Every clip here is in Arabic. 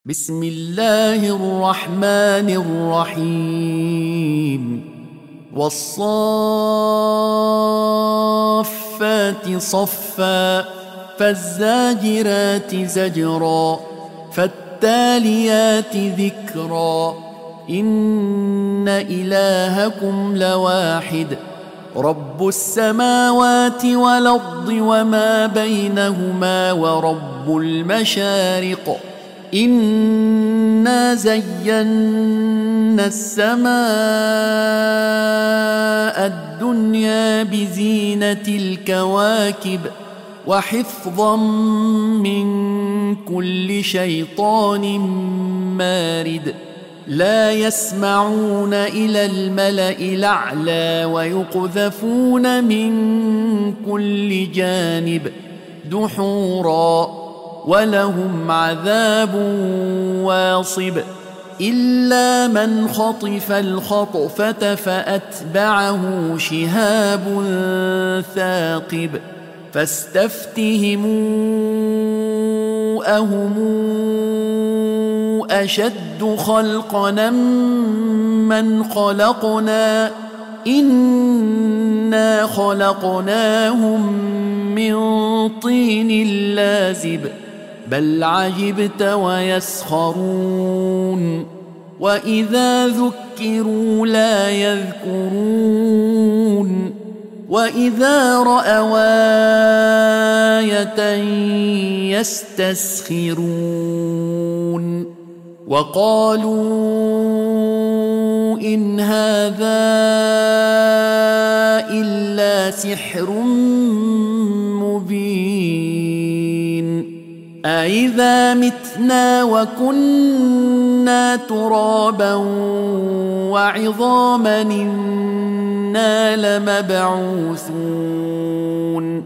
بسم الله الرحمن الرحيم والصافات صفا فالزاجرات زجرا فالتاليات ذكرا إن إلهكم لواحد رب السماوات والأرض وما بينهما ورب المشارق إنا زينا السماء الدنيا بزينة الكواكب وحفظا من كل شيطان مارد لا يسمعون إلى الملأ الأعلى ويقذفون من كل جانب دحورا ولهم عذاب واصب إلا من خطف الخطفة فأتبعه شهاب ثاقب فاستفتهموا أهم أشد خلقنا من خلقنا إنا خلقناهم من طين لازب بل عجبت ويسخرون وإذا ذكروا لا يذكرون وإذا رأوا آية يستسخرون وقالوا إن هذا إلا سحر مبين أإذا متنا وكنا ترابا وعظاما إنا لمبعوثون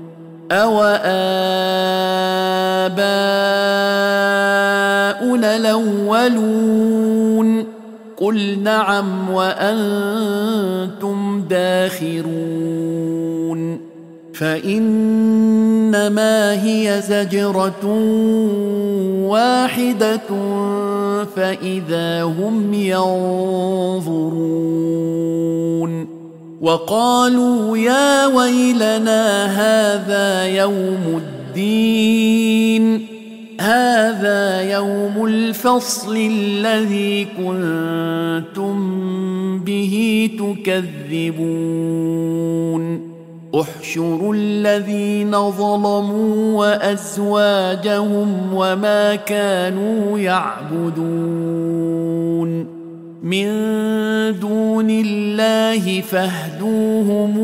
أوآباؤنا الأولون قل نعم وأنتم داخرون فإنما هي زجرة واحدة فإذا هم ينظرون وقالوا يا ويلنا هذا يوم الدين هذا يوم الفصل الذي كنتم به تكذبون احشروا الذين ظلموا وأزواجهم وما كانوا يعبدون من دون الله فاهدوهم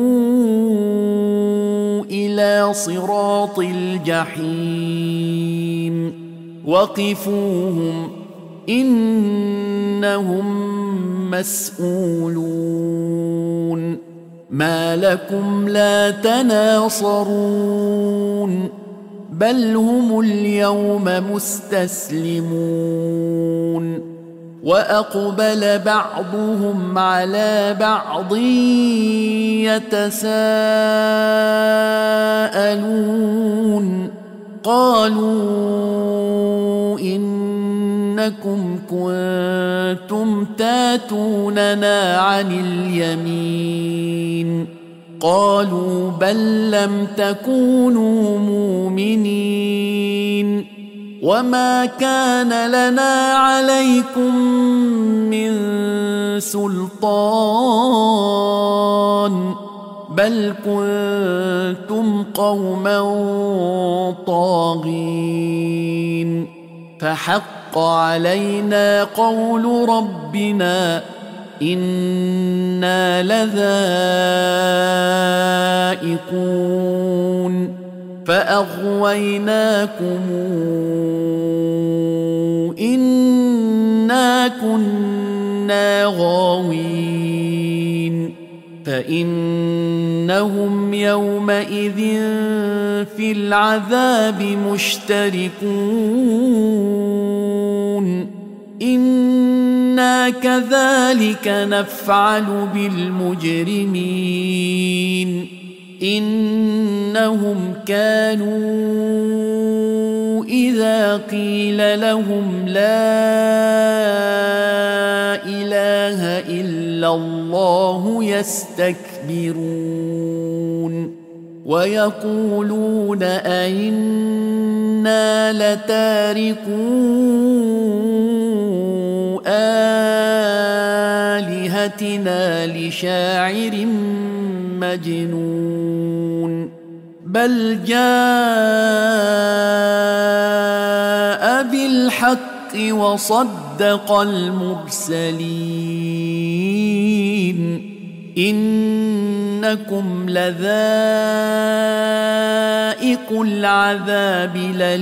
إلى صراط الجحيم وقفوهم إنهم مسؤولون ما لكم لا تناصرون بل هم اليوم مستسلمون وأقبل بعضهم على بعض يتساءلون قالوا إنكم كنتم تاتوننا عن اليمين قالوا بل لم تكونوا مؤمنين وما كان لنا عليكم من سلطان بل كنتم قوما طاغين فحق علينا قول ربنا إنا لذائقون فأغويناكم إنا كنا غاوين فإنهم يومئذ في العذاب مشتركون إنا كذلك نفعل بالمجرمين إنهم كانوا إذا قيل لهم لا إله إلا الله يستكبرون ويقولون أئنا لتاركو آلهتنا لشاعر مجنون بل جاء بالحق وصدق المرسلين إنكم لذائق العذاب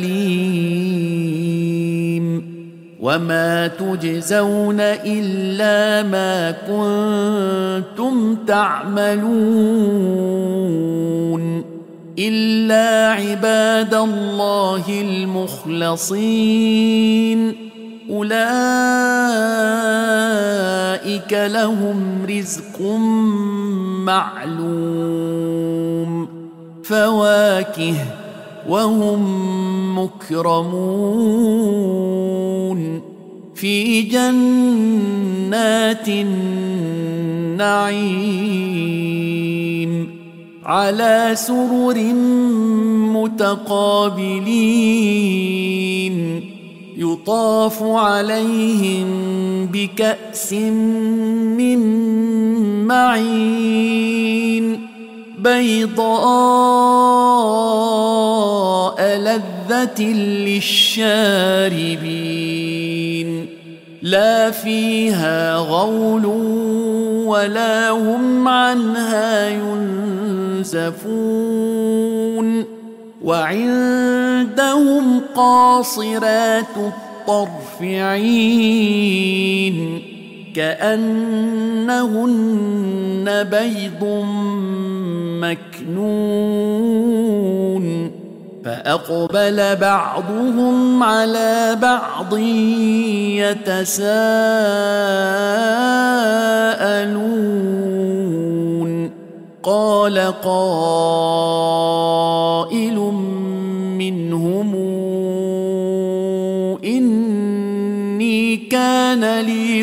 الأليم وما تجزون إلا ما كنتم تعملون إلا عباد الله المخلصين أولئك لهم رزق معلوم فواكه وهم مكرمون في جنات النعيم على سرر متقابلين يطاف عليهم بكأس من معين بيضاء لذة للشاربين لا فيها غول ولا هم عنها ينزفون وعندهم قاصرات الطرف عين كأنهن بيض مكنون فأقبل بعضهم على بعض يتساءلون قال قائل منهم إني كان لي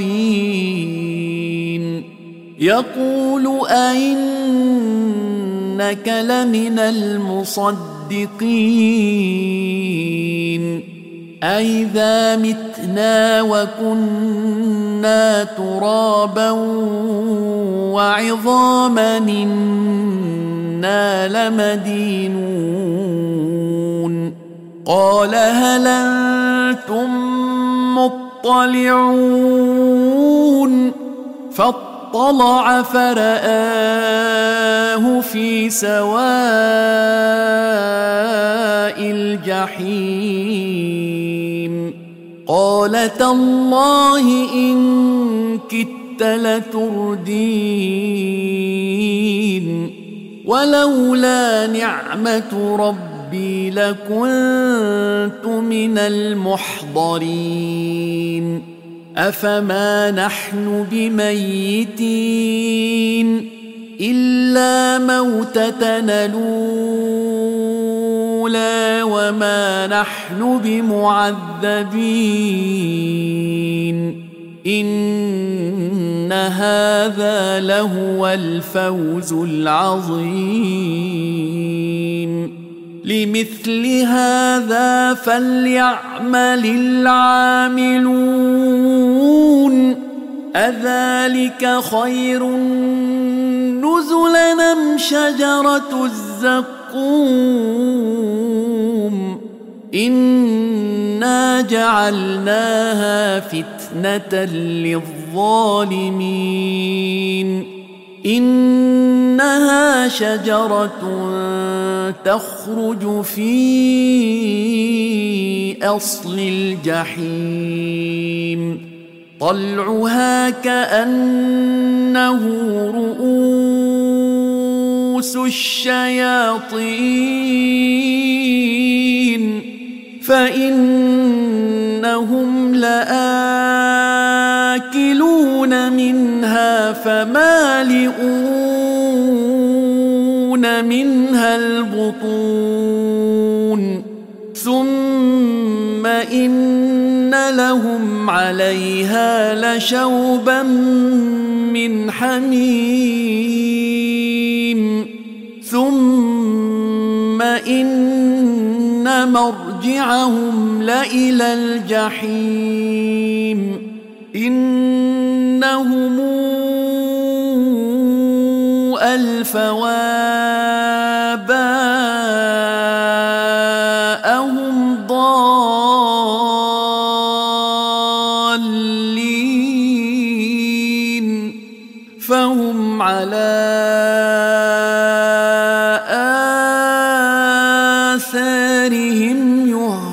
قرين يقول أئنك لمن المصدقين أئذا متنا وكنا ترابا وعظاما إنا لمدينون قال هل أنتم مطلعون فاطلع فرآه في سواء الجحيم قال تالله إن كدت لتردين ولولا نعمة ربي لكنت من المحضرين أفما نحن بميتين إلا موتتنا الأولى وما نحن بمعذبين إن هذا لهو الفوز العظيم لمثل هذا فليعمل العاملون أذلك خير نزلا أم شجرة الزقوم إنا جعلناها فتنة للظالمين إنها شجرة تخرج في أصل الجحيم طلعها كأنه رؤوس الشياطين فإنهم لآكلون منها فمالئون منها البطون ثم إن لهم عليها لشوبا من حميم ثم إن مرجعهم لإلى الجحيم إنهم ألفوا آباءهم ضالين فهم على آثارهم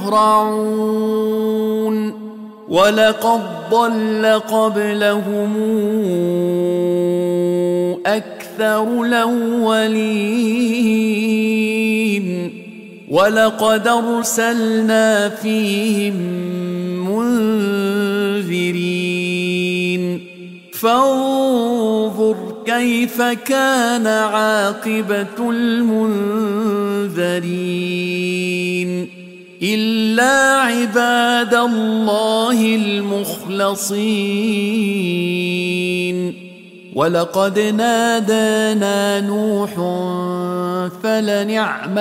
يهرعون ولقد ضل قبلهم أكثر الأولين ولقد أرسلنا فيهم منذرين فانظر كيف كان عاقبة المنذرين إلا عباد الله المخلصين ولقد نادانا نوح فلنعم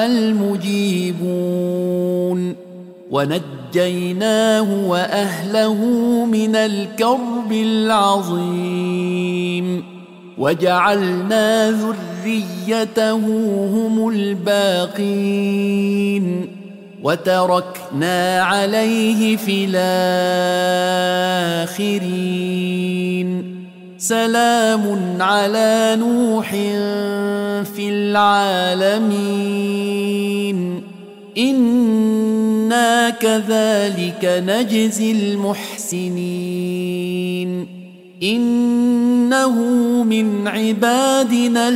المجيبون ونجيناه وأهله من الكرب العظيم وجعلنا ذريته هم الباقين وتركنا عليه في الآخرين سلام على نوح في العالمين إنا كذلك نجزي المحسنين إنه من عبادنا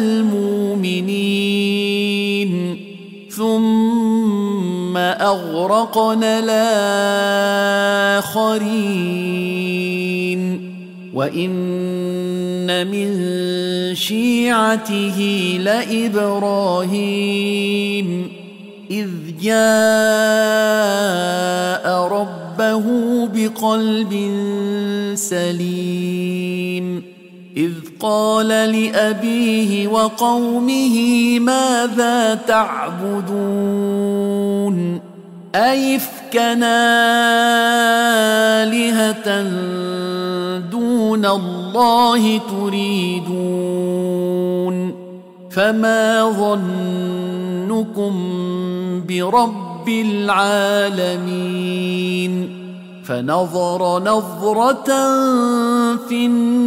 المؤمنين ثم أغرقنا الآخرين وإن من شيعته لإبراهيم إذ جاء ربه بقلب سليم إذ قال لأبيه وقومه ماذا تعبدون أئفكا آلهة دون الله تريدون فما ظنكم برب العالمين فنظر نظرة في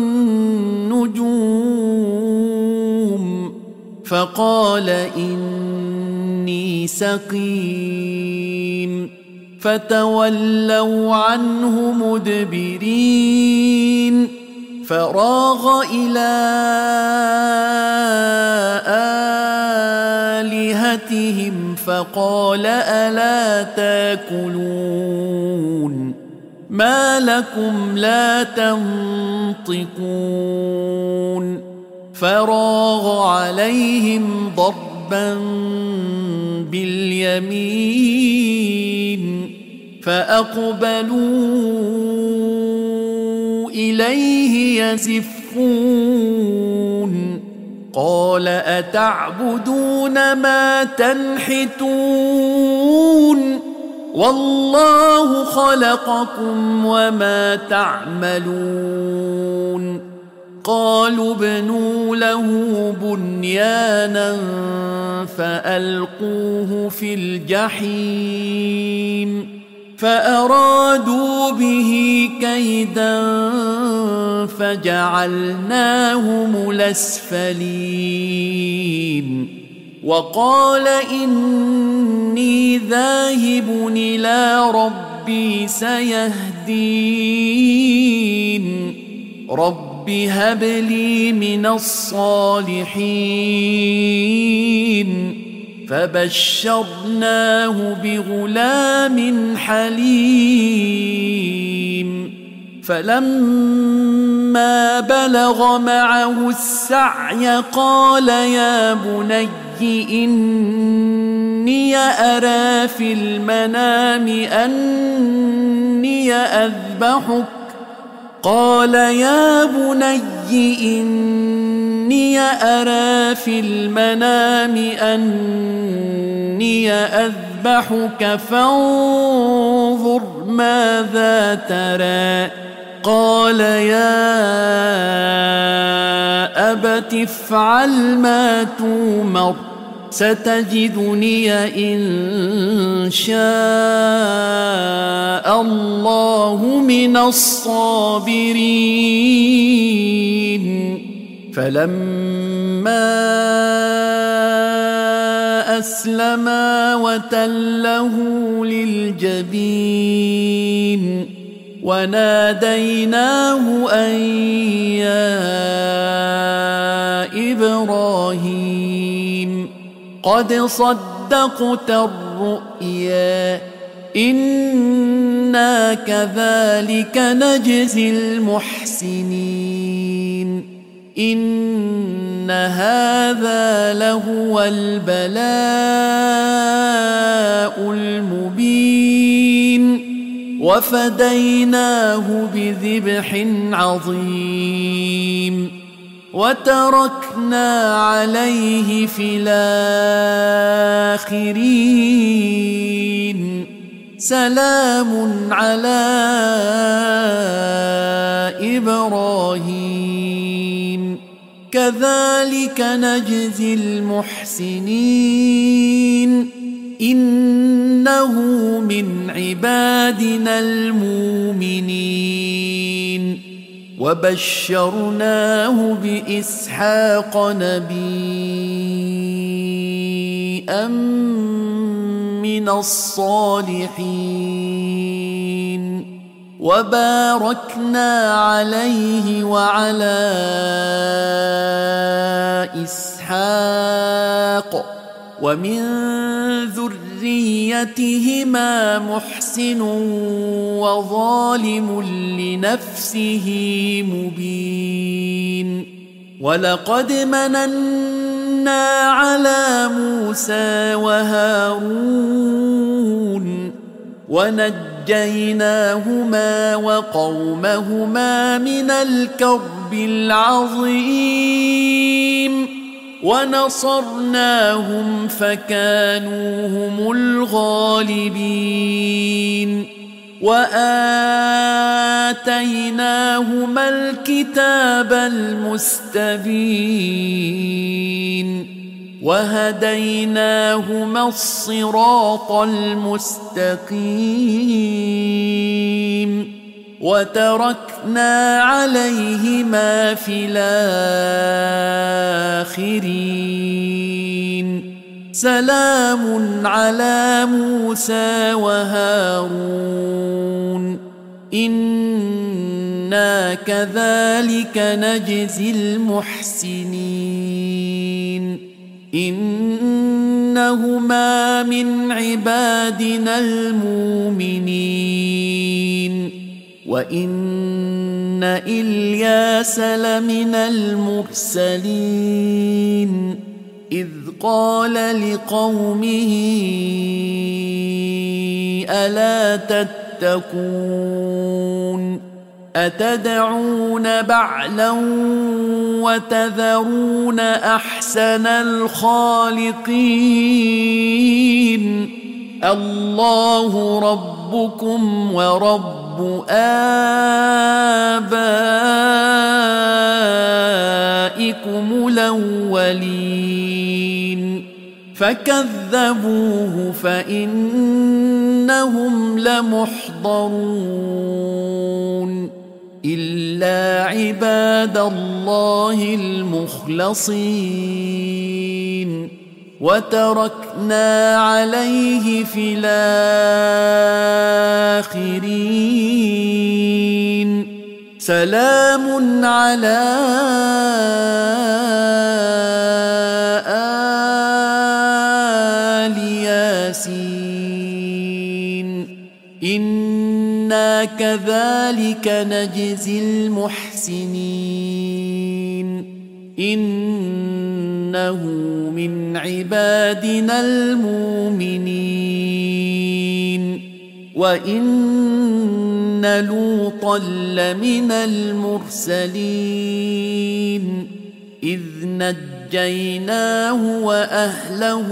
النجوم فقال إني سقيم فتولوا عنه مدبرين فراغ إلى آلهتهم فقال ألا تاكلون ما لكم لا تنطقون فراغ عليهم ضربا باليمين فأقبلوا إليه يزفون قال أتعبدون ما تنحتون والله خلقكم وما تعملون قالوا ابنوا له بنيانا فألقوه في الجحيم فأرادوا به كيدا فجعلناهم الأسفلين وقال إني ذاهب إلى ربي سيهدين رب هب لي من الصالحين فبشرناه بغلام حليم فلما بلغ معه السعي قال يا بني إني أرى في المنام أني أذبحك قال يا بني إني أرى في المنام أني أذبحك فانظر ماذا ترى قال يا أبت افعل ما تؤمر ستجدني إن شاء الله من الصابرين فلما أسلما وتله للجبين وناديناه أن يا إبراهيم قد صدقت الرؤيا إنا كذلك نجزي المحسنين إن هذا لهو البلاء المبين وفديناه بذبح عظيم وتركنا عليه في الآخرين سلام على إبراهيم كذلك نجزي المحسنين إنه من عبادنا المؤمنين وبشرناه بإسحاق نبيا من الصالحين وباركنا عليه وعلى إسحاق ومن ذريتهما محسن وظالم لنفسه مبين ولقد مننا على موسى وهارون ونجيناهما وقومهما من الكرب العظيم ونصرناهم فكانوا هم الغالبين وآتيناهما الكتاب المستبين وهديناهما الصراط المستقيم وتركنا عليهما في الآخرين سلام على موسى وهارون إنا كذلك نجزي المحسنين إنهما من عبادنا المؤمنين وإن إلياس لمن المرسلين إذ قال لقومه ألا تتقون أتدعون بعلا وتذرون أحسن الخالقين الله ربكم ورب آبائكم الأولين فكذبوه فإنهم لمحضرون إلا عباد الله المخلصين وتركنا عليه في الآخرين سلام على آل ياسين إنا كذلك نجزي المحسنين إنه من عبادنا المؤمنين وإن لوطا لمن المرسلين إذ نجيناه وأهله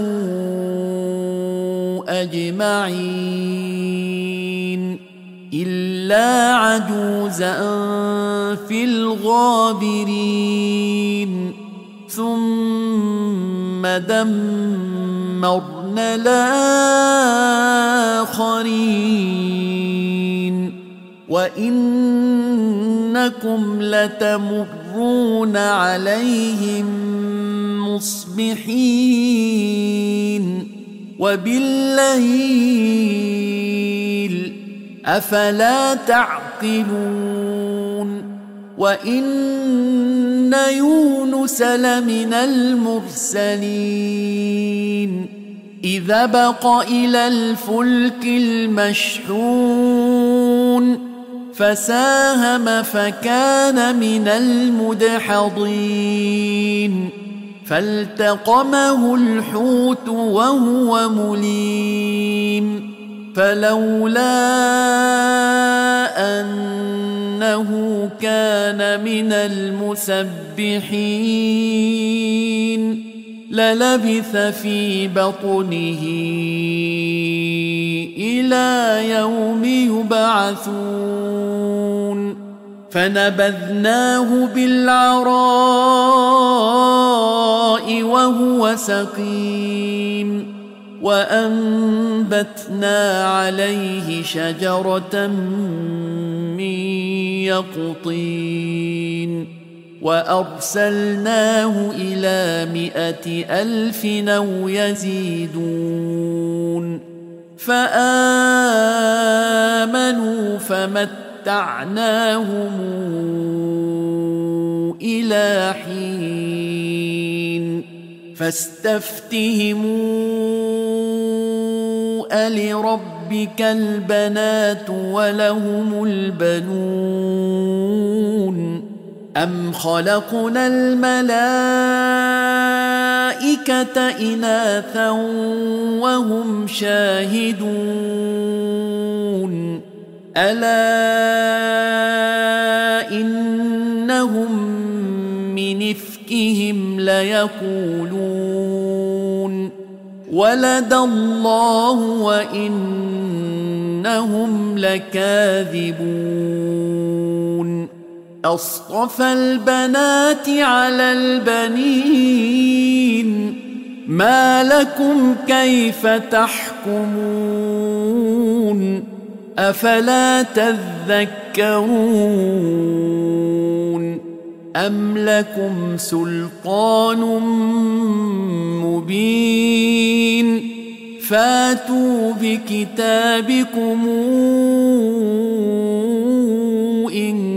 أجمعين إلا عجوزا في الغابرين ثم دمرنا الآخرين وإنكم لتمرون عليهم مصبحين وبالليل أفلا تعقلون وإن يونس لمن المرسلين إذا بق إلى الفلك المشحون فساهم فكان من المدحضين فالتقمه الحوت وهو مليم فلولا أنه كان من المسبحين للبث في بطنه إلى يوم يبعثون فنبذناه بالعراء وهو سقيم وأنبتنا عليه شجرة من يقطين وأرسلناه إلى 100,000 أو يزيدون فآمنوا فمتعناهم إلى حين فاستفتهموا ألربك البنات ولهم البنون أم خلقنا الملائكة إناثا وهم شاهدون ألا إنهم من إفكهم ليقولون ولد الله وإنهم لكاذبون أصطفى البنات على البنين ما لكم كيف تحكمون أفلا تذكرون أم لكم سلطان مبين فاتوا بكتابكم إن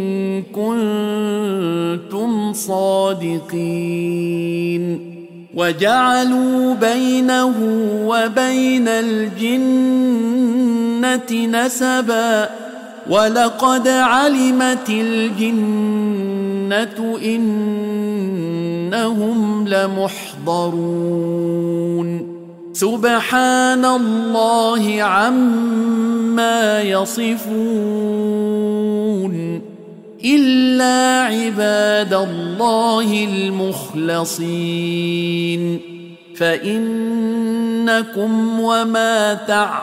كنتم صادقين وجعلوا بينه وبين الجنة نسبا ولقد علمت الجنة إنهم لمحضرون سبحان الله عما يصفون إلا عباد الله المخلصين فإنكم وما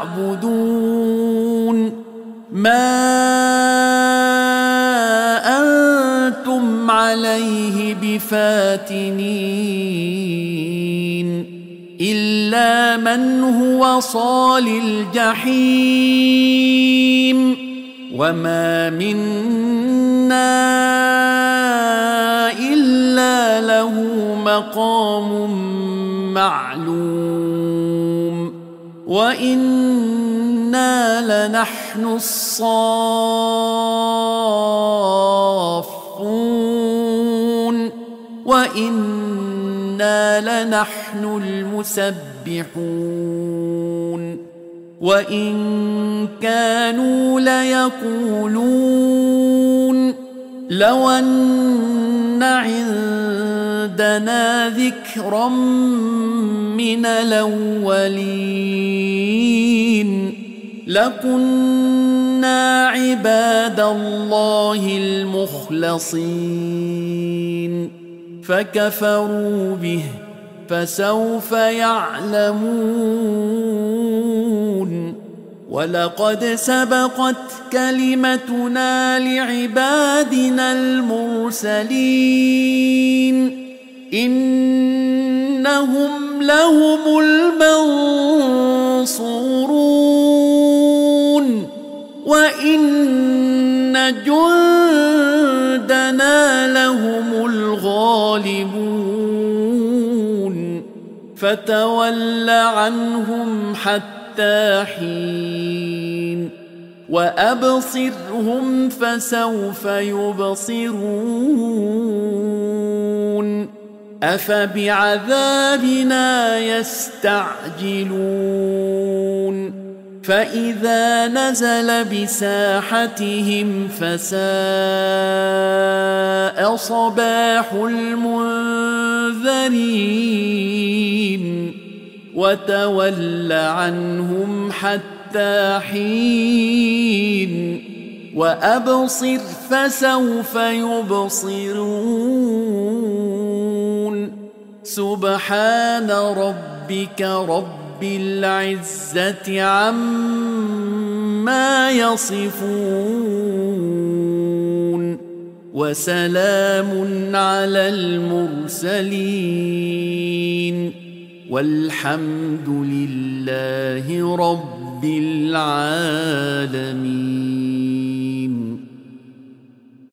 تعبدون ما أنتم عليه بفاتنين إلا من هو صال الجحيم وما منا إلا له مقام معلوم وإنا لنحن الصافون وإنا لنحن المسبحون وإن كانوا ليقولون لو أن عندنا عندنا ذكرا من الأولين لكنا عباد الله المخلصين فكفروا به فسوف يعلمون ولقد سبقت كلمتنا لعبادنا المرسلين إنهم لهم المنصورون وإن جندنا لهم الغالبون فتول عنهم حتى حين وأبصرهم فسوف يبصرون أفبعذابنا يستعجلون فإذا نزل بساحتهم فساء صباح المنذرين وتول عنهم حتى حين وأبصر فسوف يبصرون سبحان ربك رب العزة عما يصفون وسلام على المرسلين والحمد لله رب العالمين.